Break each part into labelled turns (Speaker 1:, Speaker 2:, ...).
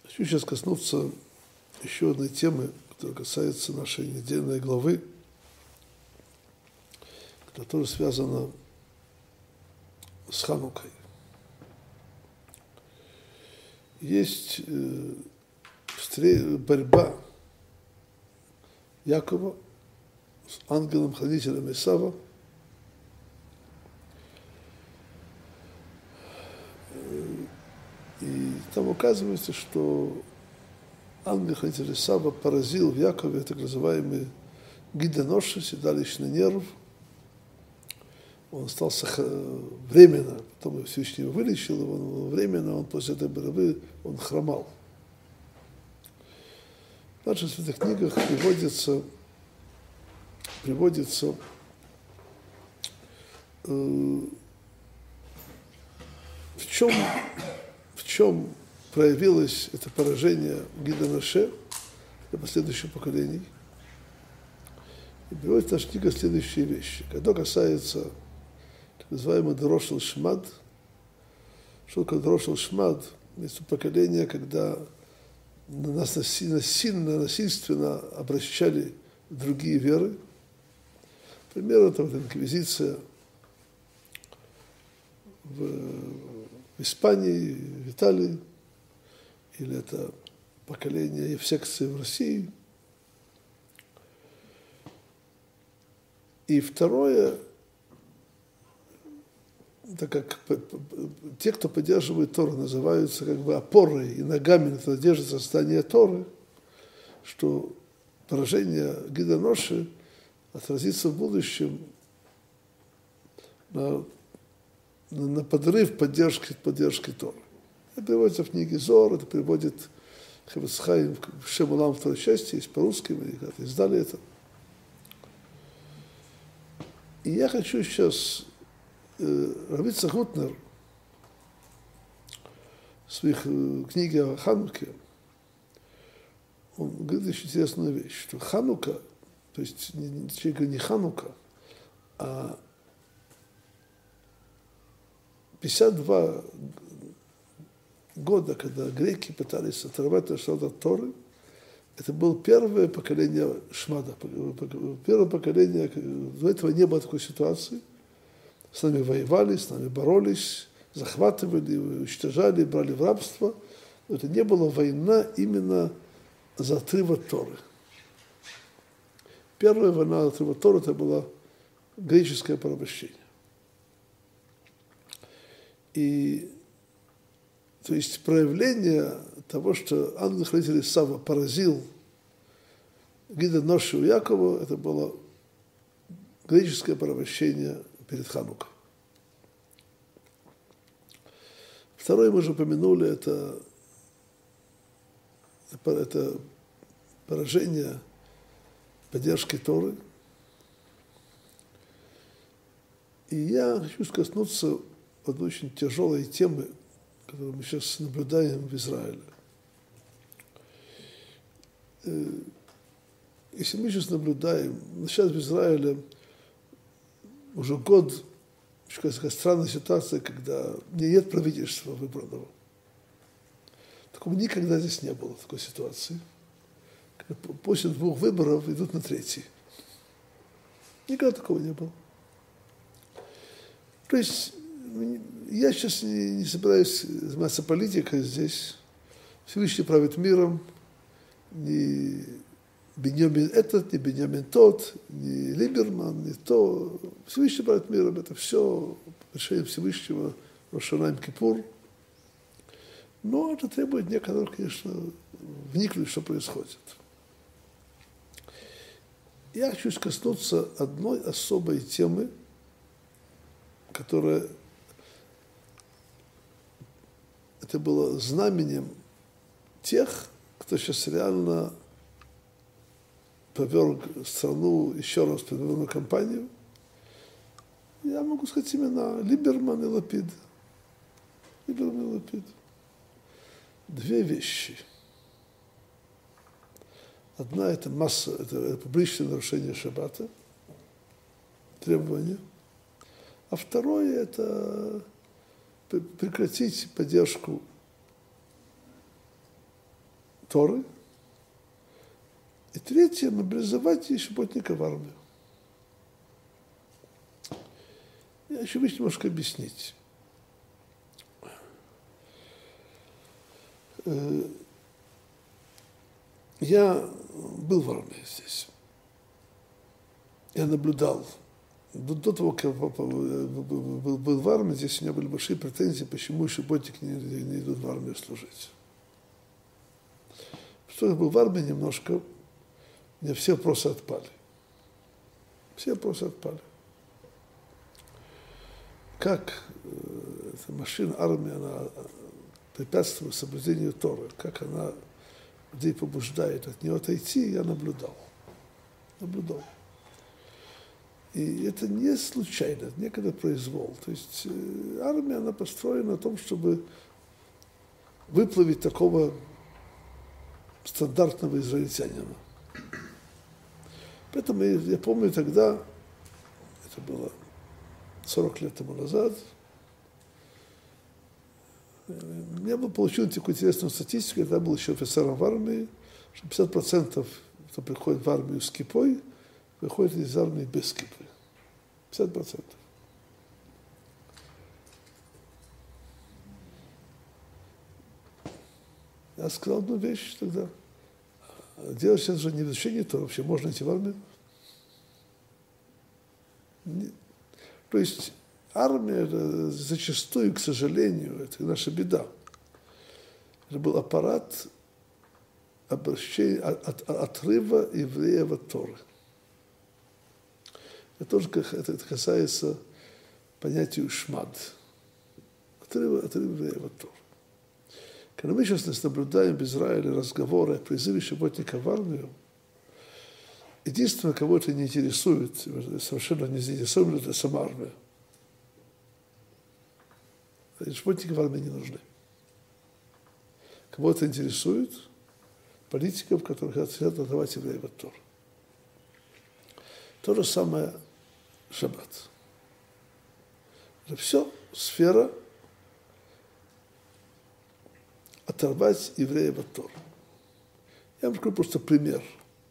Speaker 1: Хочу сейчас коснуться еще одной темы, которая касается нашей недельной главы, которая связана с Ханукой. Есть борьба Якова с ангелом-хранителем Исава. И там указывается, что ангел-хранитель Исава поразил в Якове так называемый гидоноши, седалищный нерв. Он остался временно, потом Всевышний его вылечил, его временно, он после этой борьбы, он хромал. В наших святых книгах приводится в чем проявилось это поражение Гидоноше для последующих поколений. И приводит наша книга следующие вещи. Когда касается так называемого Дорошел Шмад, что такое Дорошел Шмад? Это поколение, когда на нас насильственно обращали в другие веры. Пример это вот инквизиция в Испании, в Италии, или это поколение евсекции в России. И второе, так как те, кто поддерживает Тору, называются как бы опорой и ногами, на которые держится создание Торы, что поражение Гидоноши отразится в будущем на подрыв поддержки Торы. Это приводится в книге Зор, это приводит Хафец Хаим в Шем Улам второй части, есть по-русски, мы когда-то издали это. И я хочу сейчас Рав Ицхак Гутнер в своих книге о Хануке, он говорит очень интересную вещь, что Ханука, то есть не Ханука, а 52 года, когда греки пытались оторвать что-то от Торы, это было первое поколение Шмада, первое поколение, до этого не было такой ситуации. С нами воевали, с нами боролись, захватывали, уничтожали, брали в рабство. Но это не была война именно за отрыв от Торы. Первая война за отрыв от Торы это было греческое порабощение. И то есть проявление того, что ангел-хранитель Исава поразил Гидоноши у Якова, это было греческое порабощение перед Ханукой. Второе, мы уже упомянули, это поражение поддержки Торы. И я хочу коснуться одной очень тяжелой темы, которую мы сейчас наблюдаем в Израиле. Если мы сейчас наблюдаем, сейчас в Израиле уже год, такая странная ситуация, когда нет правительства выбранного. Такого никогда здесь не было, такой ситуации. После 2 выборов идут на 3. Никогда такого не было. То есть я сейчас не собираюсь заниматься политикой здесь. Всевышний правит миром. Ни Беньямин этот, ни Беньямин тот, ни Либерман, ни то. Всевышний правит миром. Это все решение Всевышнего Рош ха-Шана Йом-Кипур. Но это требует некоторых, конечно, вникнуть, что происходит. Я хочу коснуться одной особой темы, которая это было знаменем тех, кто сейчас реально поверг страну еще раз в предвыборную кампанию. Я могу сказать имена Либерман и Лапид. Либерман и Лапид. 2 вещи. Одна – это масса, это публичное нарушение шаббата, требования. А второе – это прекратить поддержку Торы. И третье, мобилизовать работника в армию. Я еще хочу немножко объяснить. Я был в армии здесь. Я наблюдал. До того, как я был в армии, здесь у меня были большие претензии, почему еще работники не идут в армию служить. Что я был в армии немножко, у меня все вопросы отпали. Все вопросы отпали. Как эта машина, армия, она препятствует соблюдению Торы, как она людей побуждает от нее отойти, я наблюдал. И это не случайно, это некогда произвол. То есть армия, она построена на том, чтобы выплавить такого стандартного израильтянина. Поэтому я помню тогда, это было 40 лет тому назад, я получил такую интересную статистику, когда я был еще офицером в армии, что 50%, кто приходит в армию с кипой, выходит из армии без кипы. 50%. Я сказал одну вещь тогда. Дело сейчас же не в изучении, то вообще можно идти в армию. То есть армия зачастую, к сожалению, это наша беда. Это был аппарат обращения, отрыва евреев от Торы. Это тоже это касается понятия шмад. Отрыв евреев от Торы. Когда мы сейчас наблюдаем в Израиле разговоры о призыве работника в армию, единственное, кого это не интересует, совершенно не заинтересован, это сама армия. Работники в армии не нужны. Кого это интересует? Политиков, которые хотят отдавать евреев от Торы. То же самое шаббат. Это все сфера оторвать евреев от Торы. Я вам скажу просто пример.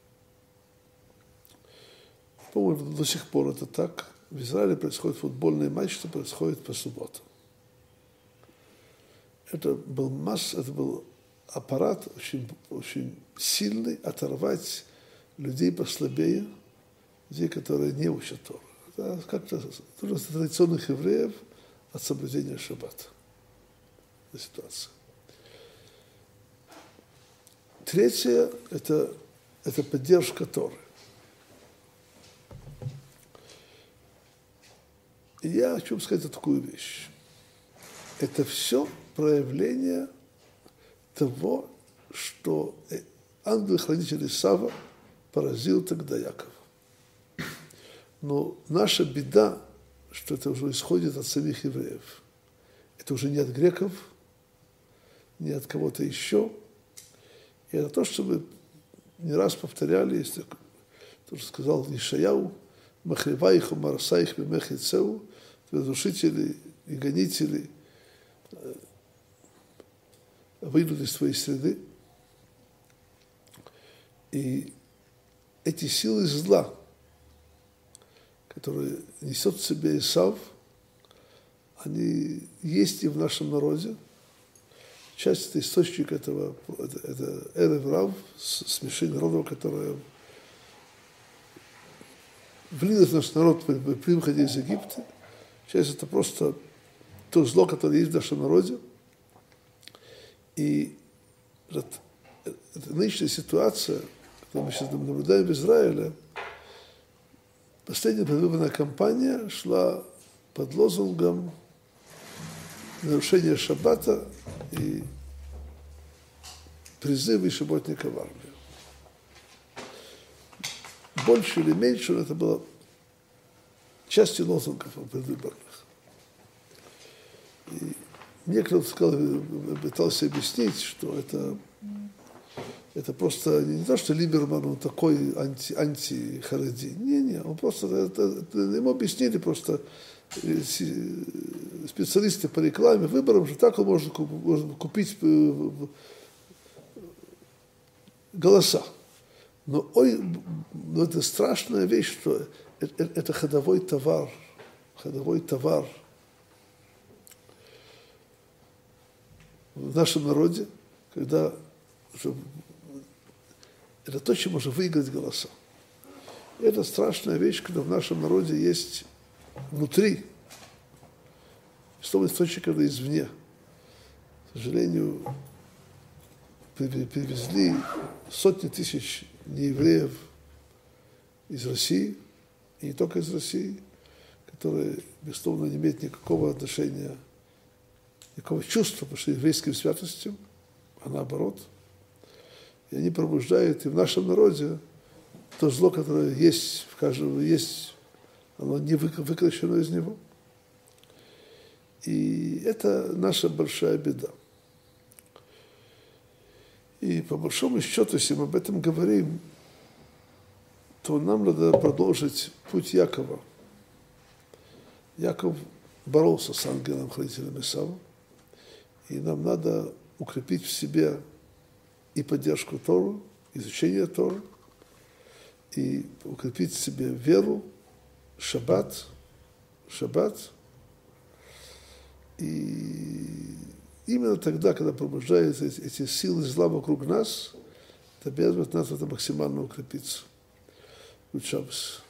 Speaker 1: По-моему, до сих пор это так. В Израиле происходит футбольный матч, что происходит по субботам. Это был аппарат очень сильный, оторвать людей послабее, людей, которые не учат Тору. Это как-то традиционных евреев от соблюдения шаббата. Эта ситуация. Третье – это поддержка Торы. И я хочу вам сказать такую вещь. Это все проявление того, что ангел-хранитель Исава поразил тогда Якова. Но наша беда, что это уже исходит от самих евреев. Это уже не от греков, не от кого-то еще. И это то, что мы не раз повторяли, если тоже сказал Ишаяу, «Махриваиху марасаих мемехицеу», разрушители и гонители выйдут из твоей среды. И эти силы зла, которые несет в себе Исав, они есть и в нашем народе. Часть это источник этого, это Эрев Рав, смешение народов, которое влилось в наш народ при выходе из Египта. Часть это просто то зло, которое есть в нашем народе. И эта нынешняя ситуация, которую мы сейчас наблюдаем в Израиле, последняя предвыборная кампания шла под лозунгом нарушения шаббата и призывы шабботника в армию. Больше или меньше это было частью лозунгов предвыборных. И мне кто-то сказал, пытался объяснить, что это просто не то, что Либерман, он такой анти-харади. Не, он просто, ему объяснили просто специалисты по рекламе, выборам, что так он может купить голоса. Но это страшная вещь, что это ходовой товар. Ходовой товар в нашем народе, когда это то, чем можно выиграть голоса. И это страшная вещь, когда в нашем народе есть внутри, что источник, когда извне. К сожалению, привезли сотни тысяч неевреев из России, и не только из России, которые, безусловно, не имеют никакого отношения, никакого чувства к еврейским святостям, а наоборот. И они пробуждают и в нашем народе то зло, которое есть в каждом, есть, оно не выкращено из него. И это наша большая беда. И по большому счету, если мы об этом говорим, то нам надо продолжить путь Якова. Яков боролся с ангелом-хранителем Исава, и нам надо укрепить в себе и поддержку Торы, изучение Торы, и укрепить в себе веру, шаббат. И именно тогда, когда пробуждаются эти силы зла вокруг нас, это обязывает нас в этом максимально укрепиться. Good Shabbos.